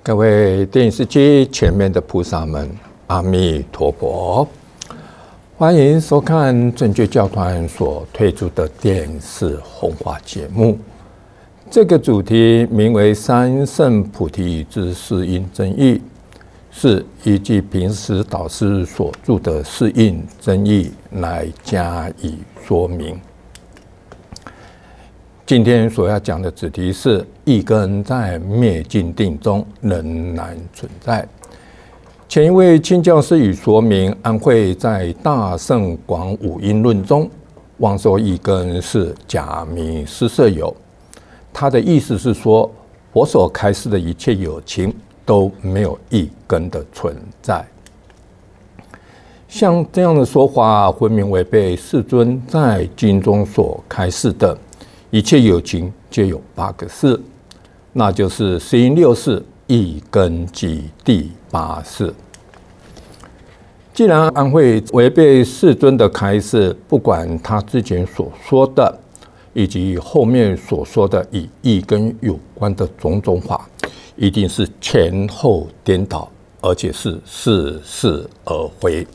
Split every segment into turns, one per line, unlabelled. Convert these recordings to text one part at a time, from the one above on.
各位电视机前面的菩萨们，阿弥陀佛！欢迎收看正觉教团所推出的电视弘法节目。这个主题名为“三圣菩提之适应真义”，是依据平时导师所著的适应真义来加以说明。今天所要讲的主题是一根在灭尽定中仍然存在。前一位亲教师已说明，安慧在《大圣广五音论》中妄说一根是假名施设有，他的意思是说，佛所开示的一切有情都没有一根的存在。像这样的说法，分明违背世尊在经中所开示的一切有情皆有八个事，那就是十因六事、一根及第八事。既然安慧违背世尊的开示，不管他之前所说的，以及后面所说的与一根有关的种种法，一定是前后颠倒，而且是似是而非。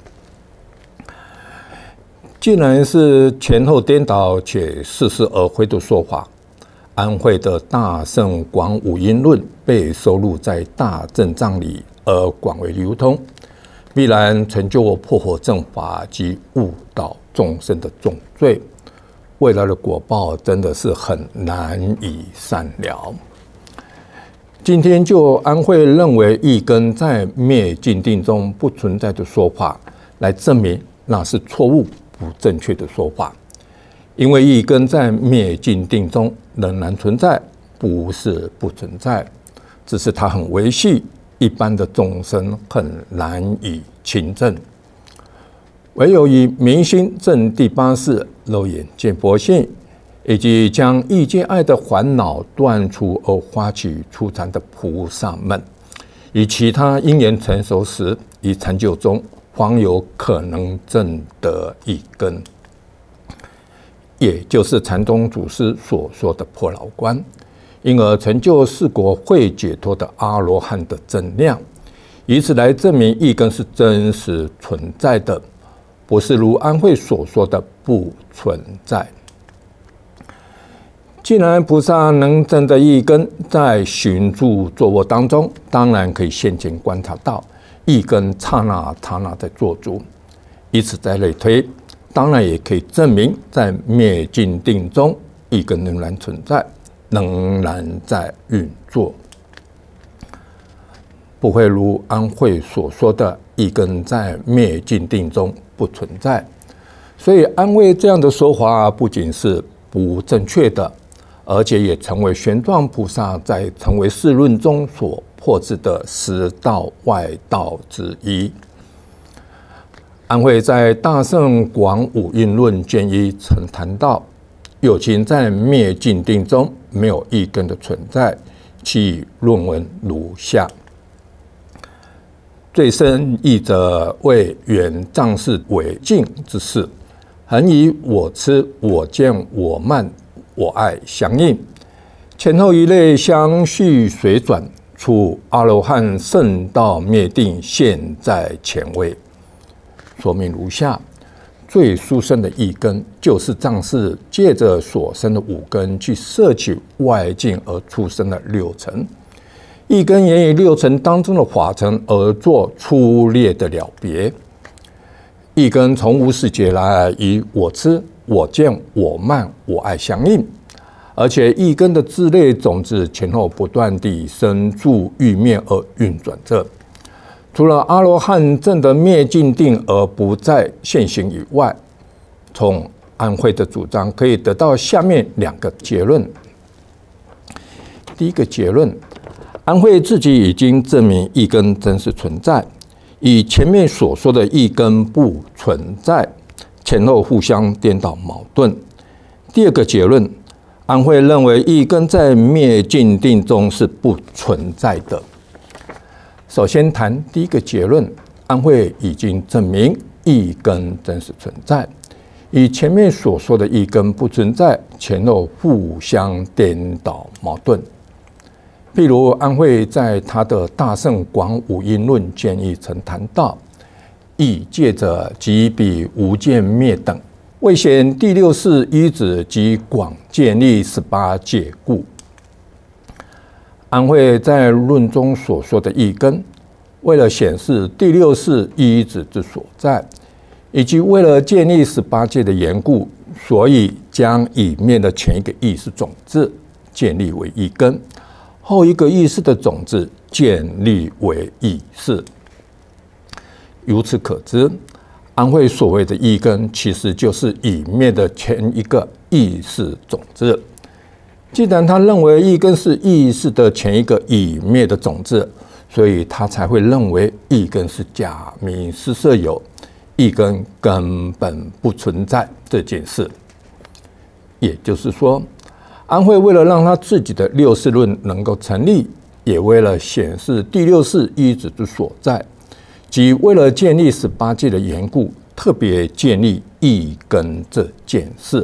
既然是前后颠倒且似是而非的说法，安慧的《大圣广五音论》被收录在大正藏里而广为流通，必然成就破惑正法及误导众生的重罪，未来的果报真的是很难以善了。今天就安慧认为一根在灭尽定中不存在的说法来证明那是错误不正确的说法，因为一根在灭尽定中仍然存在，不是不存在，只是它很微细，一般的众生很难以亲证。唯有以明心证第八事、肉眼见佛性，以及将欲界爱的烦恼断除而发起初禅的菩萨们，以其他因缘成熟时，以禅就中方有可能证得一根，也就是禅宗祖师所说的破老观，因而成就四果慧解脱的阿罗汉的正量，以此来证明一根是真实存在的，不是如安慧所说的不存在。既然菩萨能证得一根，在行住坐卧当中，当然可以现前观察到一根刹那刹那在做主，以此在类推，当然也可以证明在灭尽定中，一根仍然存在，仍然在运作，不会如安慧所说的一根在灭尽定中不存在。所以安慧这样的说法不仅是不正确的，而且也成为玄奘菩萨在成为世论中所破制的十道外道之一。安慧在《大圣广五音论》卷一曾谈到，有情在灭尽定中没有一根的存在，其论文如下：最深义者为缘藏识为净之事，恒以我痴、我见、我慢、我爱相应，前后一类相续随转，处阿罗汉圣道灭定现在前位。说明如下：最殊胜的一根，就是藏识借着所生的五根去摄取外境而出生的六尘，一根也以六尘当中的法尘而作粗略的了别。一根从无始劫来以我痴、我见、我慢、我爱相应，而且一根的自类种子前后不断地生住欲灭而运转着。除了阿罗汉证得灭尽定而不再现行以外，从安慧的主张可以得到下面两个结论。第一个结论，安慧自己已经证明一根真实存在，与前面所说的一根不存在前后互相颠倒矛盾。第二个结论，安慧认为一根在灭尽定中是不存在的。首先谈第一个结论，安慧已经证明一根真实存在，与前面所说的一根不存在前后互相颠倒矛盾。 譬如安慧在他的《大圣广五因论》建议曾谈到，亦借着即彼无间灭等，为显第六世依止及广建立18界故。安慧在论中所说的义根，为了显示第六世依止之所在，以及为了建立18界的缘故，所以将已灭的前一个意识种子建立为义根，后一个意识的种子建立为意识。由此可知，安慧所谓的义根，其实就是已灭的前一个意识种子。既然他认为义根是意识的前一个已灭的种子，所以他才会认为义根是假名实色有，义根根本不存在这件事。也就是说，安慧为了让他自己的六世论能够成立，也为了显示第六世依止之所在，即为了建立18界的缘故，特别建立义根这件事。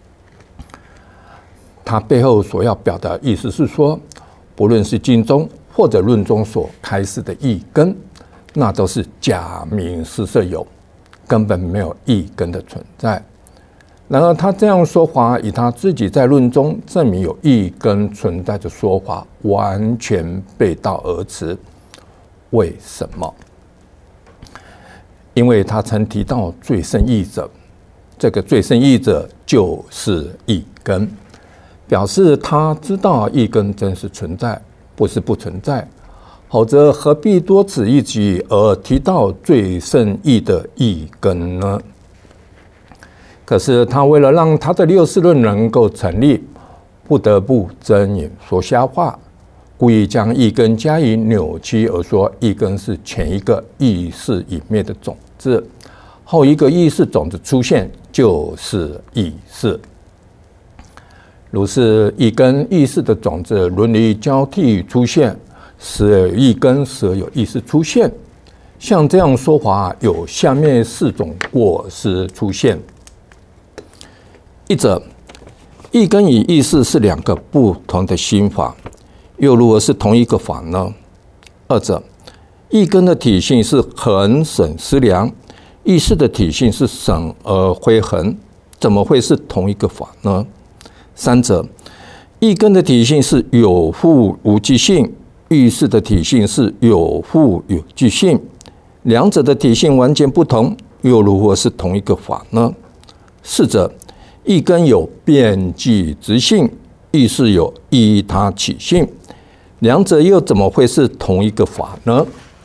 他背后所要表达的意思是说，不论是经中或者论中所开示的义根，那都是假名实色有，根本没有义根的存在。然而他这样说法，与他自己在论中证明有义根存在的说法完全背道而驰。为什么？因为他曾提到最胜义者，这个最胜义者就是义根，表示他知道义根真实存在，不是不存在，否则何必多此一举而提到最胜义的义根呢？可是他为了让他的六世论能够成立，不得不睁眼说瞎话，故意将义根加以扭曲，而说义根是前一个意识已灭的种子，后一个意识种子出现就是意识。如是义根意识的种子轮流交替出现，时而义根，时而有意识出现。像这样说法，有下面4种过失出现。一者，义根与意识是2个不同的心法，又如何是同一个法呢？二者，义根的体性是恒审思量，意识的体性是审而非恒，怎么会是同一个法呢？三者，义根的体性是有复无记性，意识的体性是有复有记性，两者的体性完全不同，又如何是同一个法呢？四者，义根有遍计执性，意识有依他起性，两者又怎么会是同一个法呢？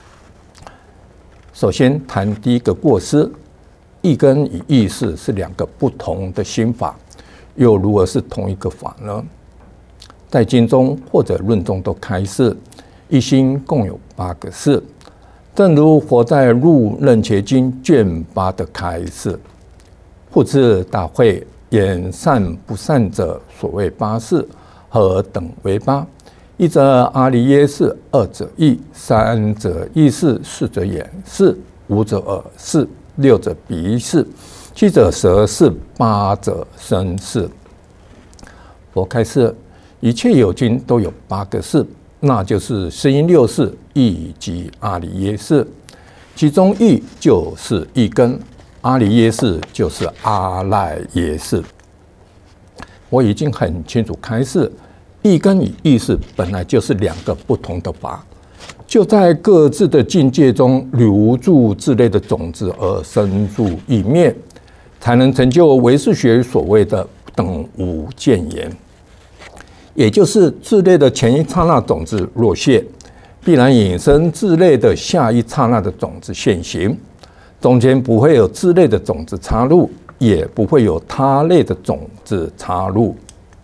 首先谈第一个过失，义根与意识是2个不同的心法，又如何是同一个法呢？在经中或者论中都开示，一心共有8个事，正如佛在《入楞伽经》卷8的开示。复次大会言善不善者，所谓8事，何等为8？一则阿离耶识，二者意，三者意识，四者眼识，五者耳识，六者鼻识，七者舌识，八者身识。佛开示，一切有情都有8个识，那就是声音6识以及阿离耶识，其中意就是意根，阿离耶识就是阿赖耶识。我已经很清楚开示，意根与意识本来就是2个不同的法，就在各自的境界中留住自类的种子而生住意灭，才能成就唯识学所谓的等无间缘。也就是自类的前一刹那种子若现，必然引生自类的下一刹那的种子现行，中间不会有自类的种子插入，也不会有他类的种子插入。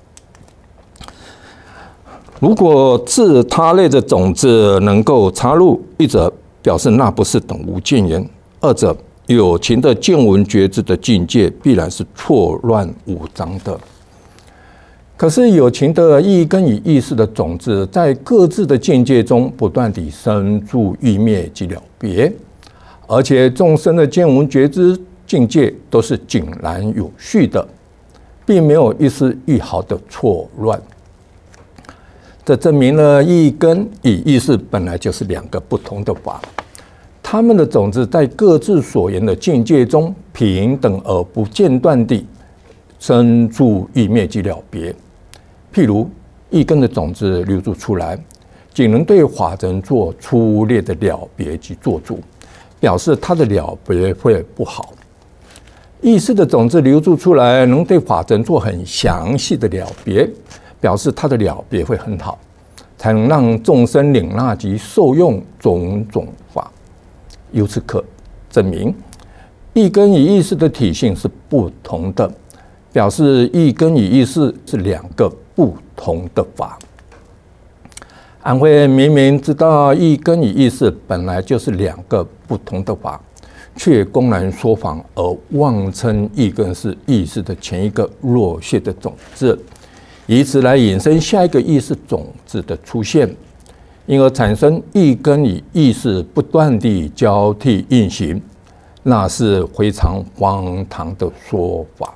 如果自他类的种子能够插入，一则表示那不是等无间缘，二者有情的见闻觉知的境界必然是错乱无章的。可是有情的意根与意识的种子，在各自的境界中不断地生住意灭及了别，而且众生的见闻觉知境界都是井然有序的，并没有一丝一毫的错乱。 这证明了意根与意识本来就是两个不同的法，它们的种子在各自所言的境界中平等而不间断地生住意灭及了别。譬如意根的种子流入出来，仅能对法尘做粗略的了别及做主，表示它的了别会不好。意识的种子流入出来，能对法尘做很详细的了别，表示它的了别会很好，才能让众生领纳及受用种种法。由此可证明，意根与意识的体性是不同的，表示意根与意识是两个不同的法。安慧明明知道意根与意识本来就是两个不同的法，却公然说谎而妄称意根是意识的前一个弱屑的种子，以此来引申下一个意识种子的出现，因而产生意根与意识不断地交替运行，那是非常荒唐的说法。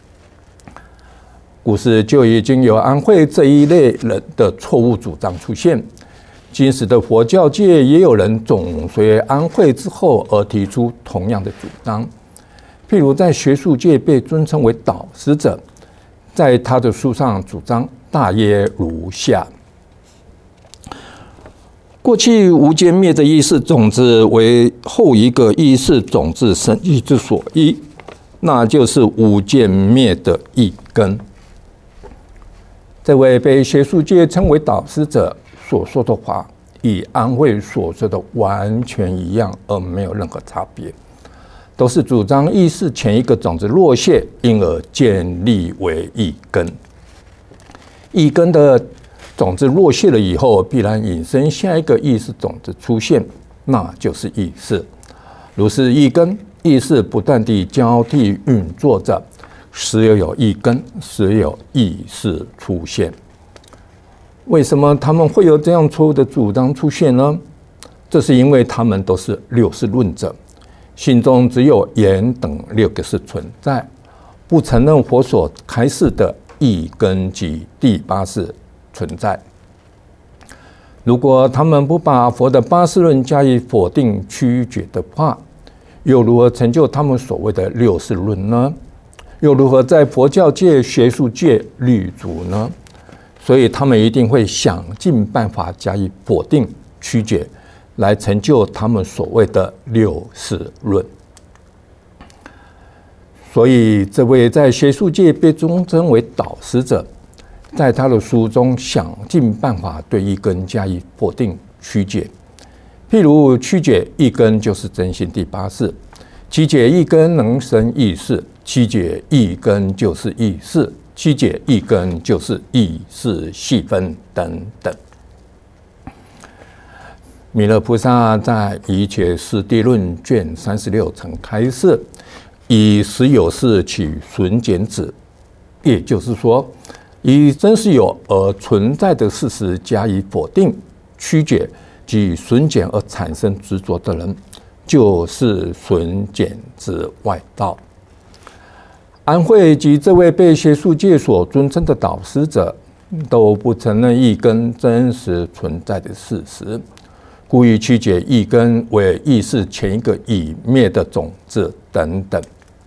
故事就已经有安慧这一类人的错误主张出现。今时的佛教界也有人总随安慧之后而提出同样的主张，譬如在学术界被尊称为导师者，在他的书上主张大约如下：过去无间灭的意识种子为后一个意识种子生育之所依，那就是无间灭的意根。这位被学术界称为导师者所说的话，与安慧所说的完全一样，而没有任何差别，都是主张意识前一个种子落谢，因而建立为意根。意根的种子落谢了以后，必然引申下一个意识种子出现，那就是意识。如是意根、意识不断地交替运作着，时有意根，时有意识出现。为什么他们会有这样错误的主张出现呢？这是因为他们都是六识论者，心中只有眼等六个识存在，不承认佛所开示的意根及第八识存在。如果他们不把佛的八识论加以否定曲解的话，又如何成就他们所谓的六识论呢？又如何在佛教界、学术界立足呢？所以他们一定会想尽办法加以否定曲解，来成就他们所谓的六识论。所以这位在学术界被尊称为导师者，在他的书中想尽办法对意根加以否定曲解。譬如曲解意根就是真心第八识，曲解意根能生意识，曲解意根就是意识，曲解意根就是意识细分等等。弥勒菩萨在《一切四谛论》卷36曾开示，以实有事取纯简子，也就是说，以真实有而存在的事实加以否定曲解及纯简而产生执着的人，就是纯简之外道。安慧及这位被学术界所尊称的导师者，都不承认意根真实存在的事实，故意曲解意根为意识前一个已灭的种子等等。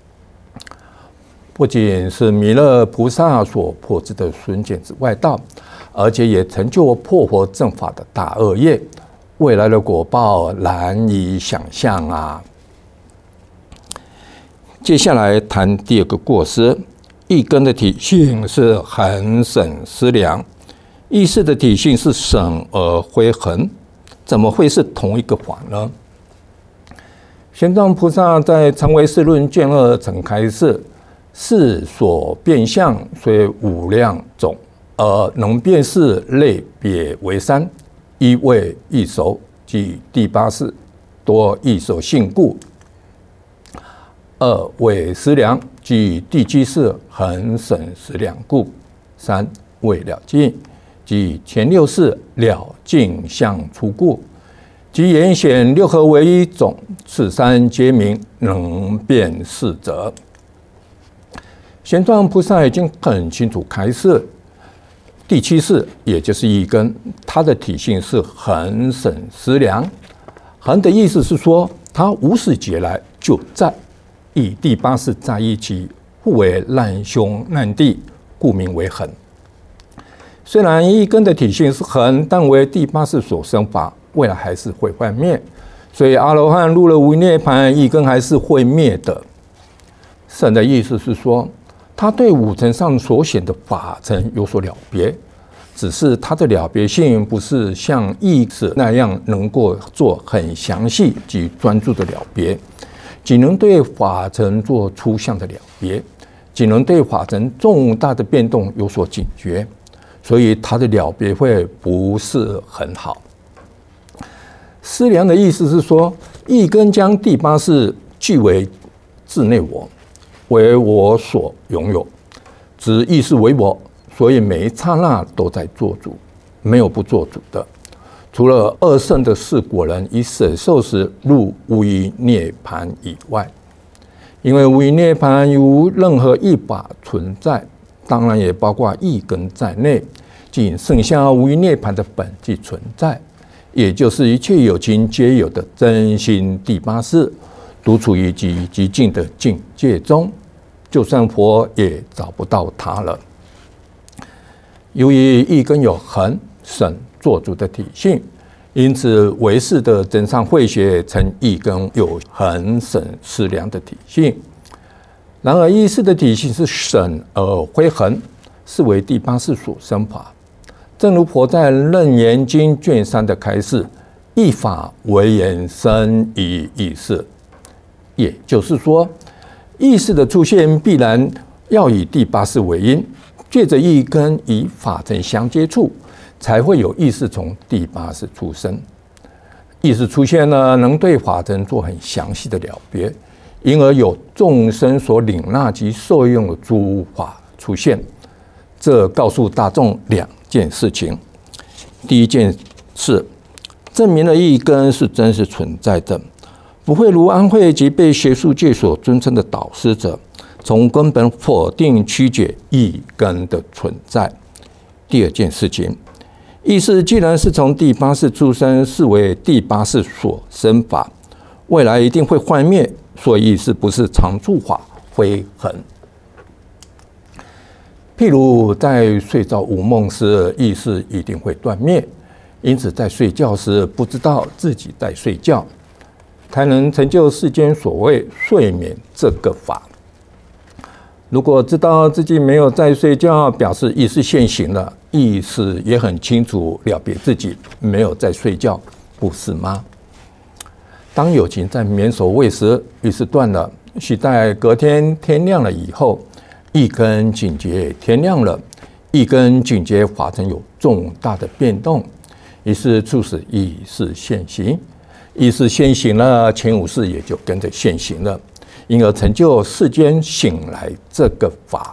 不仅是弥勒菩萨所破之的纯简之外道，而且也成就破佛正法的大恶业，未来的果报难以想象啊！接下来谈第二个过失，意根的体性是恒审思量，意识的体性是审而非恒，怎么会是同一个法呢？玄奘菩萨在《常唯识论》卷2曾开示，事所变相虽无量种，而能辨识类别为三：一为异熟，即第八识，多异熟性故；二为思量，即第七识恒审思量故；三为了尽，即前六识了尽相出故。即言显六合为一种，此三皆名能辨识者。玄奘菩萨已经很清楚开示， 第七世，也就是一根，它的体性是恒审思量。恒的意思是说，它无始劫来就在，与第八世在一起，互为难兄难弟，故名为恒。虽然一根的体性是恒，但为第八世所生法，未来还是会幻灭。所以阿罗汉入了无余涅槃，一根还是会灭的。神的意思是说，他对五尘上所显的法尘有所了别，只是他的了别性不是像意识那样能够做很详细及专注的了别，仅能对法尘做抽象的了别，仅能对法尘重大的变动有所警觉，所以他的了别会不是很好。思量的意思是说，一根将第八世据为自内我，为我所拥有，指意识为我，所以每一刹那都在做主，没有不做主的。除了二圣的四果人以舍受时入无余涅槃以外，因为无余涅槃无任何一法存在，当然也包括一根在内，仅剩下无余涅槃的本际存在，也就是一切有情皆有的真心第八世，独处于极静的境界中，就算佛也找不到它了。由于一根有恒审做主的体性，因此唯识的真上慧学称一根有恒审思量的体性。然而意识的体性是审而非恒，是为第八世所生法。正如佛在《楞严经》卷3的开示，一法唯言生于意识，也就是说，意识的出现必然要以第八世为因，借着一根与法尘相接触，才会有意识从第八世出生。意识出现了，能对法尘做很详细的了别，因而有众生所领纳及受用的诸法出现。这告诉大众两件事情。第一件事，证明了一根是真实存在的，不会如安慧及被学术界所尊称的导师者，从根本否定曲解一根的存在。第二件事情，意识既然是从第八世出生，是为第八世所生法，未来一定会幻灭，所以意识不是常住法，非恒。譬如在睡着无梦时，意识一定会断灭，因此在睡觉时不知道自己在睡觉，才能成就世间所谓睡眠这个法。如果知道自己没有在睡觉，表示意识现行了，意识也很清楚了别自己没有在睡觉，不是吗？当有情在眠守位时，意识断了，须待隔天天亮了以后，一根警觉天亮了，一根警觉法尘有重大的变动，于是促使意识现行，意识现行了，前五识也就跟着现行了，因而成就世间醒来这个法。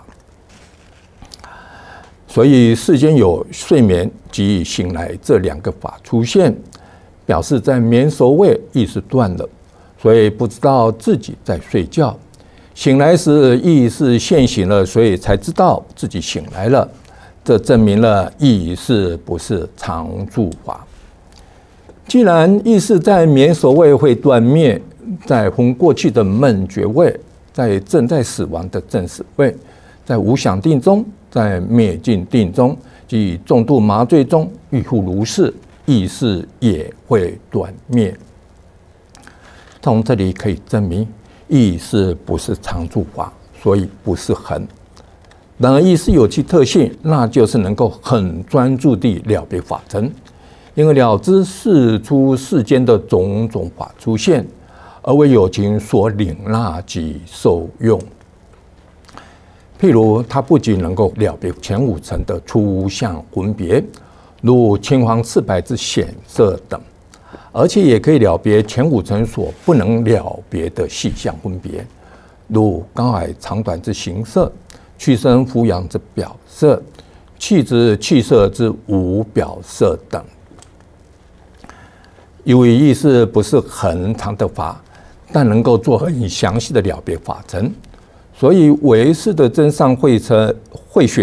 所以世间有睡眠及醒来这两个法出现，表示在眠熟位意识断了，所以不知道自己在睡觉。醒来时意识现行了，所以才知道自己醒来了。这证明了意识不是常住法。既然意识在眠熟位会断灭，在昏过去的梦觉位，在正在死亡的正死位，在无想定中，在灭尽定中及重度麻醉中，亦复如是，意识也会断灭。从这里可以证明意识不是常住法，所以不是恒。然而意识有其特性，那就是能够很专注地了别法尘，因为了知世出世间的种种法出现，而为有情所领纳及受用。譬如他不仅能够了别前五层的初相分别，如青黄赤白之显色等，而且也可以了别前五层所不能了别的细相分别，如高矮长短之形色，去生俯仰之表色，气质气色之无表色等。由于意识不是恒常的法，但能够做很详细的了别法尘，所以唯识的真上慧学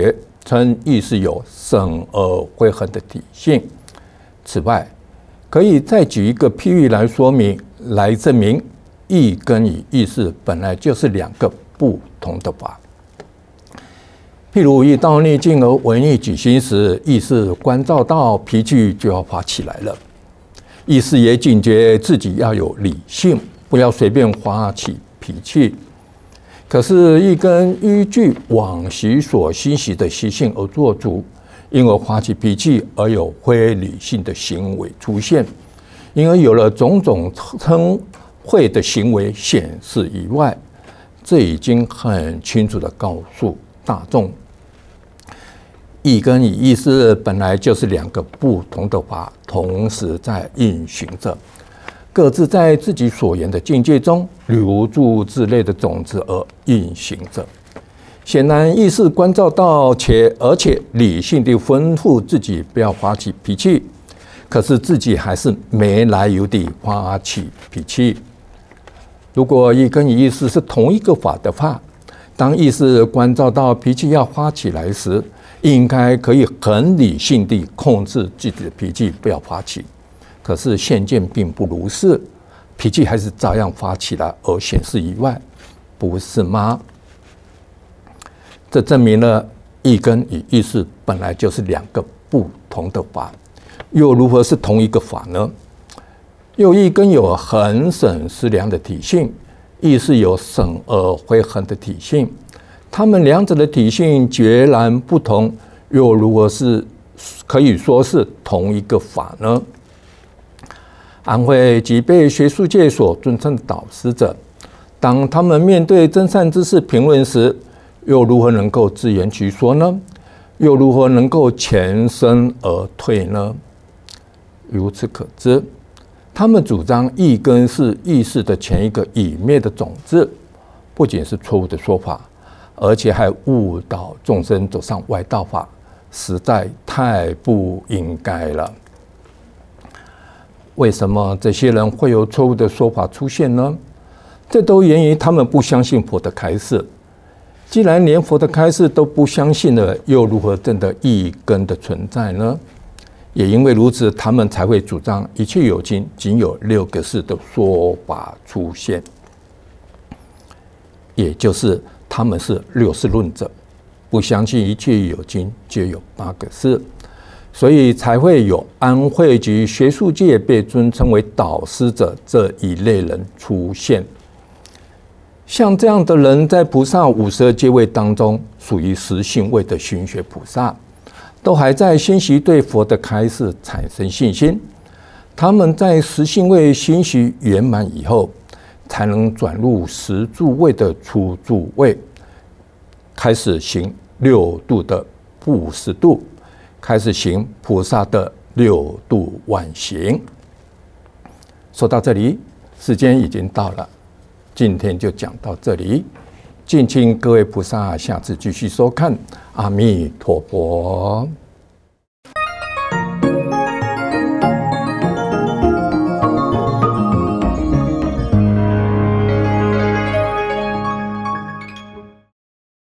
称意识有审而会衡的体性。此外，可以再举一个譬喻来说明，来证明意根与意识本来就是两个不同的法。譬如一到逆境而违逆己心时，意识关照到脾气就要发起来了。意识也警觉自己要有理性，不要随便发起脾气。可是意根依据往昔所欣喜的习性而做主，因而发起脾气，而有非理性的行为出现，因而有了种种称恚的行为显示以外，这已经很清楚地告诉大众，意根与意识本来就是两个不同的法，同时在运行着，各自在自己所言的境界中留住自类的种子而运行着。显然，意识关照到而且理性地吩咐自己不要发起脾气，可是自己还是没来由地发起脾气。如果意根与意识是同一个法的话，当意识关照到脾气要发起来时，应该可以很理性地控制自己的脾气不要发起。可是现见并不如是，脾气还是照样发起来而显示以外，不是吗？这证明了意根与意识本来就是两个不同的法，又如何是同一个法呢？又意根有恒审思量的体性，意识有审而会衡的体性，它们两者的体性截然不同，又如何是可以说是同一个法呢？安慧即被学术界所尊称的导师者，当他们面对真善知识评论时，又如何能够自圆其说呢？又如何能够全身而退呢？由此可知，他们主张意根是意识的前一个已灭的种子，不仅是错误的说法，而且还误导众生走上外道法，实在太不应该了。为什么这些人会有错误的说法出现呢？这都源于他们不相信佛的开示。既然连佛的开示都不相信了，又如何证得意根的存在呢？也因为如此，他们才会主张一切有情仅有六个事的说法出现，也就是他们是六事论者，不相信一切有情皆有八个事，所以才会有安慧及学术界被尊称为导师者这一类人出现。像这样的人，在菩萨52阶位当中，属于实性位的熏学菩萨，都还在欣习对佛的开示产生信心。他们在实性位欣习圆满以后，才能转入实住位的初住位，开始行六度的布施度，开始行菩萨的六度万行。说到这里，时间已经到了。今天就讲到这里，敬请各位菩萨下次继续收看。阿弥陀佛。